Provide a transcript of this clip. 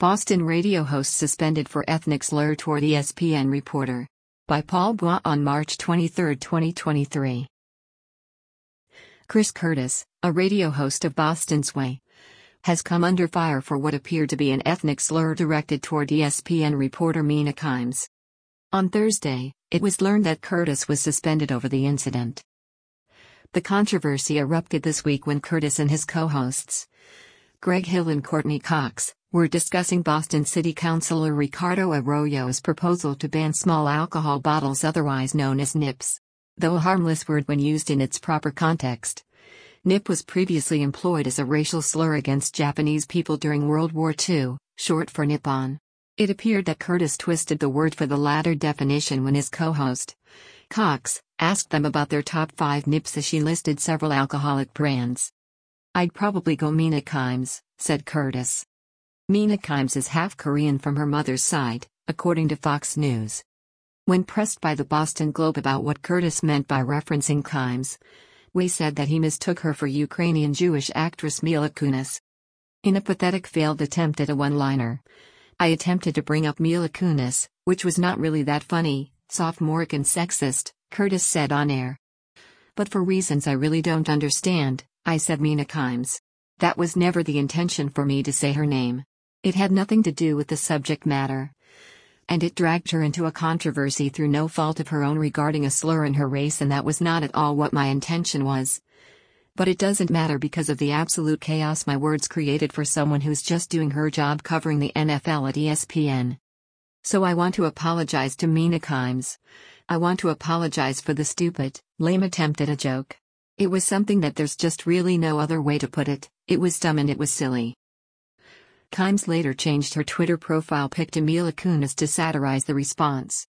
Boston radio host suspended for ethnic slur toward ESPN reporter. By Paul Bois on March 23, 2023. Chris Curtis, a radio host of Boston Sway, has come under fire for what appeared to be an ethnic slur directed toward ESPN reporter Mina Kimes. On Thursday, it was learned that Curtis was suspended over the incident. The controversy erupted this week when Curtis and his co-hosts, Greg Hill and Courtney Cox, were discussing Boston City Councilor Ricardo Arroyo's proposal to ban small alcohol bottles, otherwise known as nips. Though a harmless word when used in its proper context, nip was previously employed as a racial slur against Japanese people during World War II, short for Nippon. It appeared that Curtis twisted the word for the latter definition when his co-host, Cox, asked them about their top 5 nips as she listed several alcoholic brands. "I'd probably go Mina Kimes," said Curtis. Mina Kimes is half Korean from her mother's side, according to Fox News. When pressed by the Boston Globe about what Curtis meant by referencing Kimes, Way said that he mistook her for Ukrainian Jewish actress Mila Kunis. In a pathetic failed attempt at a one-liner, "I attempted to bring up Mila Kunis, which was not really that funny, sophomoric and sexist," Curtis said on air. "But for reasons I really don't understand, I said Mina Kimes. That was never the intention for me to say her name. It had nothing to do with the subject matter. And it dragged her into a controversy through no fault of her own regarding a slur in her race, and that was not at all what my intention was. But it doesn't matter because of the absolute chaos my words created for someone who's just doing her job covering the NFL at ESPN. So I want to apologize to Mina Kimes. I want to apologize for the stupid, lame attempt at a joke. It was something that there's just really no other way to put it. It was dumb and it was silly." Kimes later changed her Twitter profile pic to Mila Kunis to satirize the response.